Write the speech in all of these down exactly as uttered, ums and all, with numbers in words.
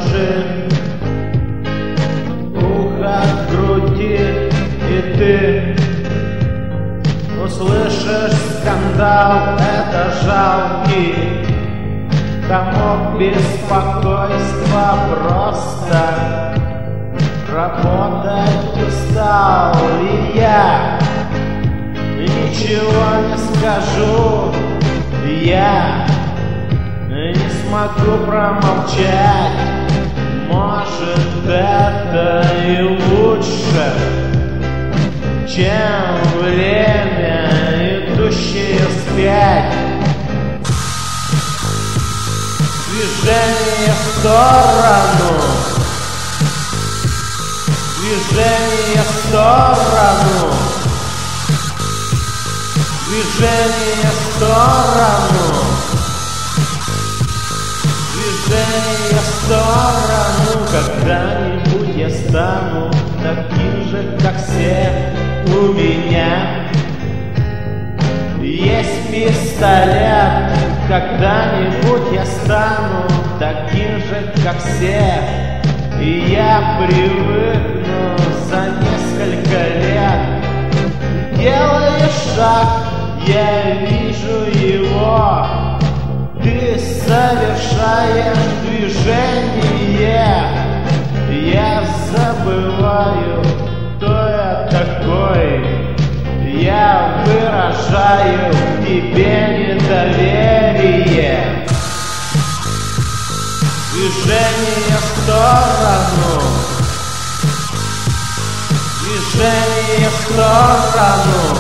приложи ухо к груди, и ты услышишь скандал. Это жалкий комок беспокойства, просто работать устал. И я ничего не скажу, я не смогу промолчать. Может, это и лучше, чем время, идущее вспять. Движение в сторону, движение в сторону, движение в сторону, движение в сторону. Когда-нибудь я стану таким же, как все. У меня есть пистолет. Когда-нибудь я стану таким же, как все. И я привыкну за несколько лет. Делая шаг, я вижу его. Ты совершаешь движение. Я забываю, кто я такой. Я выражаю тебе недоверие. Движение в сторону, движение в сторону,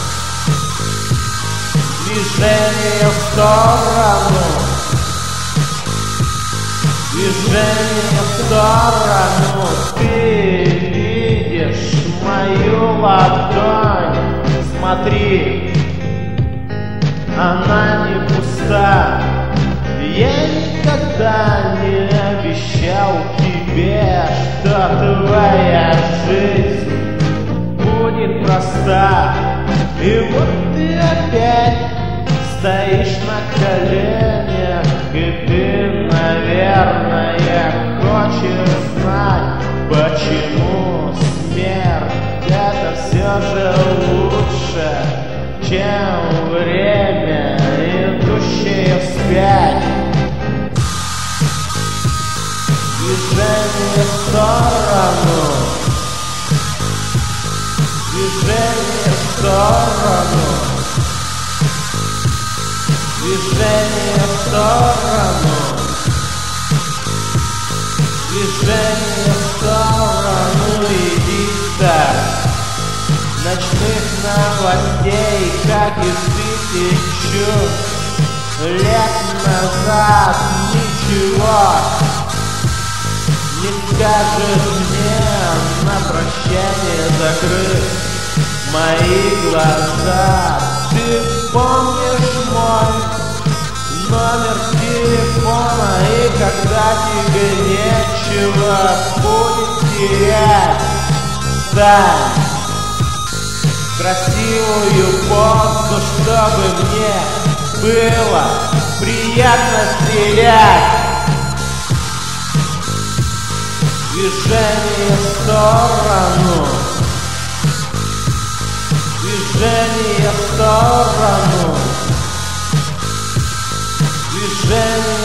движение в сторону, движение в сторону. Ты видишь мою ладонь, смотри, она не пуста. Я никогда не обещал тебе, что твоя жизнь будет проста. И вот ты опять стоишь на коленях, и ты, наверное, хочешь знать, почему смерть это все же лучше, чем время, идущее вспять. Движение в сторону, движение в сторону, движение в сторону, движение в сторону. Иди так, ночных новостей, как из тысячу лет назад. Ничего не скажет мне на прощание, закрыв мои глаза. Ты помнишь мой номер телефона, и когда тебе нечего будет терять, стань красивую позу, чтобы мне было приятно стрелять. Движение в сторону, движение в сторону, движение